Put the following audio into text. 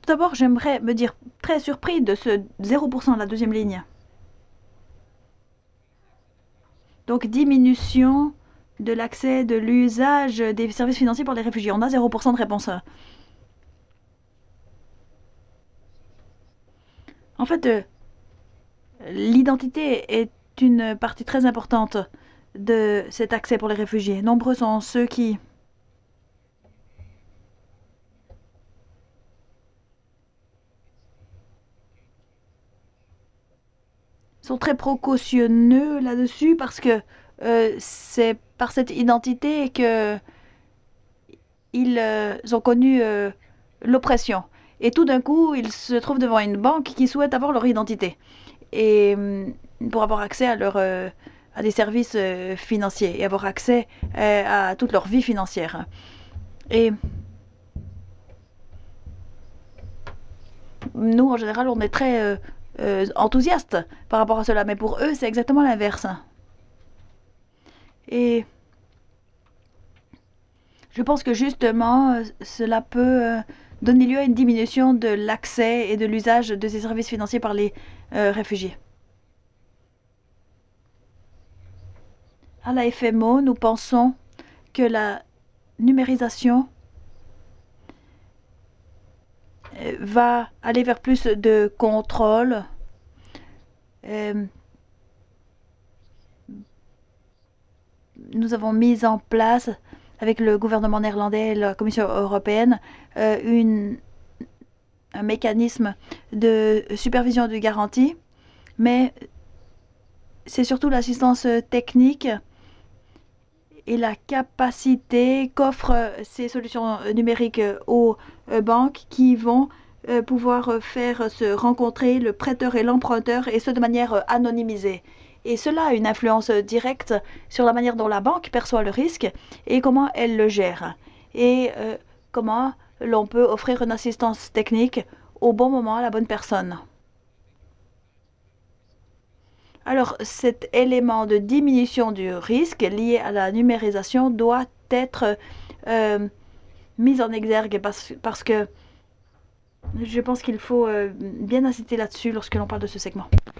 Tout d'abord, j'aimerais me dire très surpris de ce 0% de la deuxième ligne. Donc diminution de l'accès, de l'usage des services financiers pour les réfugiés. On a 0% de réponse. En fait, l'identité est une partie très importante de cet accès pour les réfugiés. Nombreux sont ceux qui sont très précautionneux là-dessus parce que c'est par cette identité que ils ont connu l'oppression. Et tout d'un coup, ils se trouvent devant une banque qui souhaite avoir leur identité et pour avoir accès à à des services financiers et avoir accès à toute leur vie financière. Et nous, en général, on est très enthousiastes par rapport à cela, mais pour eux, c'est exactement l'inverse. Et je pense que justement, cela peut donner lieu à une diminution de l'accès et de l'usage de ces services financiers par les réfugiés. À la FMO, nous pensons que la numérisation va aller vers plus de contrôle. Euh, Nous avons mis en place, avec le gouvernement néerlandais et la Commission européenne, un mécanisme de supervision de garantie, mais c'est surtout l'assistance technique et la capacité qu'offrent ces solutions numériques aux banques qui vont pouvoir faire se rencontrer le prêteur et l'emprunteur, et ce de manière anonymisée. Et cela a une influence directe sur la manière dont la banque perçoit le risque et comment elle le gère. Et comment l'on peut offrir une assistance technique au bon moment à la bonne personne. Alors, cet élément de diminution du risque lié à la numérisation doit être euh, mis en exergue parce que je pense qu'il faut bien insister là-dessus lorsque l'on parle de ce segment.